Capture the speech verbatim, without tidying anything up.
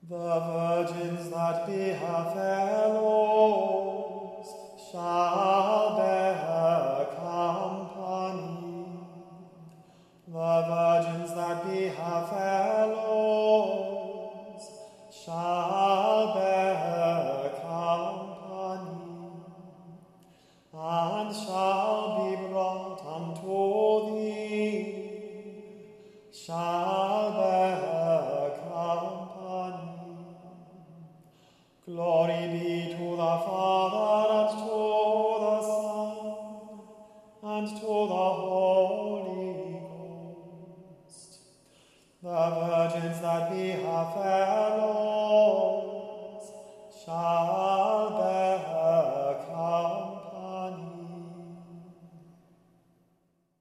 The virgins that be her fellows shall bear her company. The virgins that be her fellows shall bear her company, and shall be brought unto thee, shall bear her company. Glory be to the Father, and to the Son, and to the Holy Ghost. The virgins that be her fellows shall